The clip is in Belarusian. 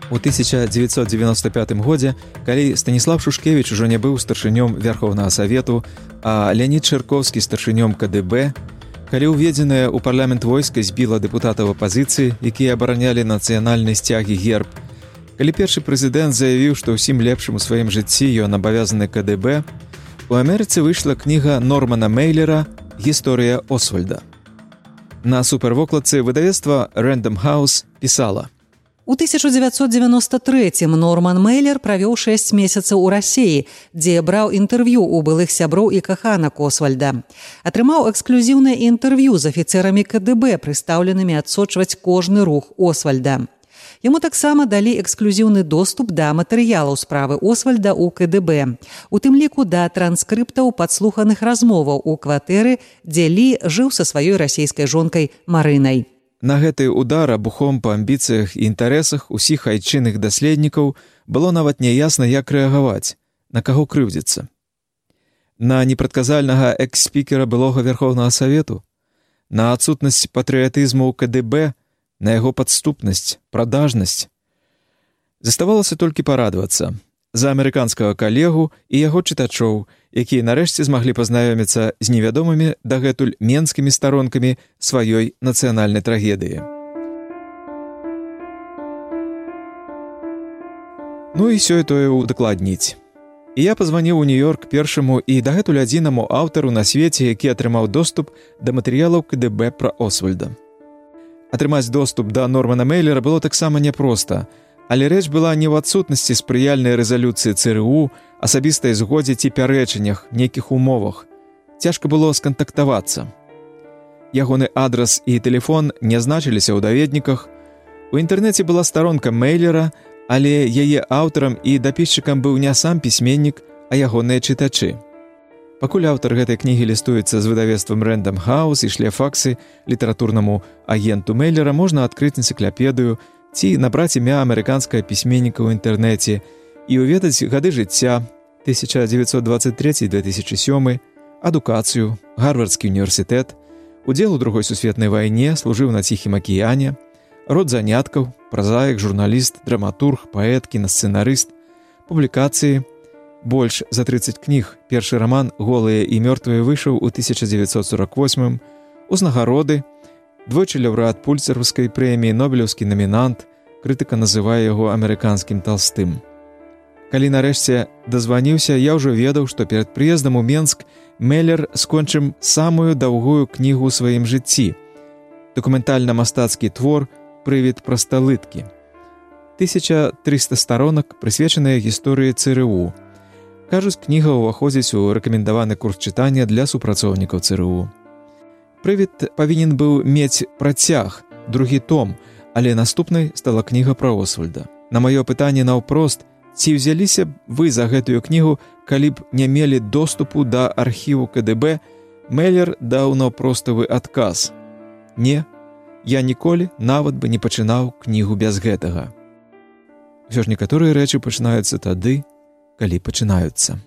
У 1995 годзе, калі Станіслав Шушкевіч ужо не быў старшынём Верховнага Савету, а Леонід Чырковскі старшынём КДБ, калі ўведзенае ў парламент войска збіла дэпутатаў апазіцыі, якія абаранялі нацыянальныя сцягі герб, калі першы прэзідэнт заявіў, што ўсім лепшым у сваім жыцці ён абавязаны КДБ, у Амерыцы выйшла кніга Нормана Мейлера «Гісторыя Освальда». На супервокладцы выдавецтва Random House пісала: У 1993-м Норман Мейлер правёў 6 месяцаў у Расіі, дзе браў інтэрв'ю ў былых сяброў і каханак Освальда. Атрымаў эксклюзіўнае інтэрв'ю з афіцэрамі КДБ, прыстаўленымі адсочваць кожны рух Освальда. Яму таксама далі эксклюзіўны доступ да матэрыялаў справы Освальда ў КДБ, у тым ліку да транскрыптаў падслуханых размоваў у кватэры, дзе Лі жыў са сваёй расійскай жонкай Марынай. На гэты удар абухом па амбіцыях і інтарэсах усіх айчынных даследнікаў было нават няясна, як рэагаваць, на каго крыўдзіцца. На непрадказальнага экс-спікера былога Верховнага Савету, на адсутнасць патрыятызму ў КДБ, на яго падступнасць, прадажнасць. Заставалася толькі парадавацца за амерыканскага калегу і яго чытачоў, якія нарэшце змаглі пазнаёміцца з невядомымі дагэтуль менскімі старонкамі сваёй нацыянальнай трагедыі. Ну і сёе-тое удакладніць. І я пазваніў у Нью-Йорк першаму і дагэтуль адзінаму аўтару на свеце, які атрымаў доступ да матэрыялаў КДБ пра Освальда. Атрымаць доступ да Нормана Мейлера было таксама няпроста, але рэч была не ў адсутнасці спрыяльнай рэзалюцыі ЦРУ, асабістай згодзе ці пярэчаннях, нейкіх умовах. Цяжка было скантактавацца. Ягоны адрас і тэлефон не значыліся ў даведніках. У інтэрнэце была старонка Мейлера, але яе аўтарам і дапісчыкам быў не сам пісьменнік, а ягоныя чытачы. Пакуль аўтар гэтай кнігі лістуецца з выдавецтвам Random House і шле факсы літаратурнаму агенту Мейлера, можна адкрыць энцыклапедыю ці набраць імя амерыканскага пісьменніка ў інтэрнэце і ўведаць гады жыцця 1923-2007, адукацыю, Гарвардскі універсітэт, удзел у Другой сусветнай вайне, служыў на Ціхім акіяне, род заняткаў, празаік, журналіст, драматург, паэт, кінасцэнарыст, публікацыі, больш за 30 кніг. Першы раман «Голыя і мёртвыя» выйшаў у 1948, узнагароды, двойчы лаўрэат Пульцераўскай прэміі, нобелеўскі намінант, крытыка называе яго амерыканскім Талстым. Калі нарэшце дазваніўся, я ўжо ведаў, што перад прыездам у Менск Мейлер скончым самую даўгую кнігу ў сваім жыцці. Дакументальна-мастацкі твор «Прывід прасталыткі». 1300 старонак, прысвечаная гісторыі ЦРУ. Кажуць, кніга ўваходзіць у рэкамендаваны курс чытання для супрацоўнікаў ЦРУ. Прывід павінен быў мець працяг, другі том, але наступнай стала кніга пра Освальда. На маё пытанне наўпрост, ці ўзяліся б вы за гэтую кнігу, калі б не мелі доступу да архіву КДБ, Мейлер даў наўпроставы адказ. Не, я ніколі нават бы не пачынаў кнігу без гэтага. Усё ж некаторыя рэчы пачынаюцца тады, калі пачынаюцца.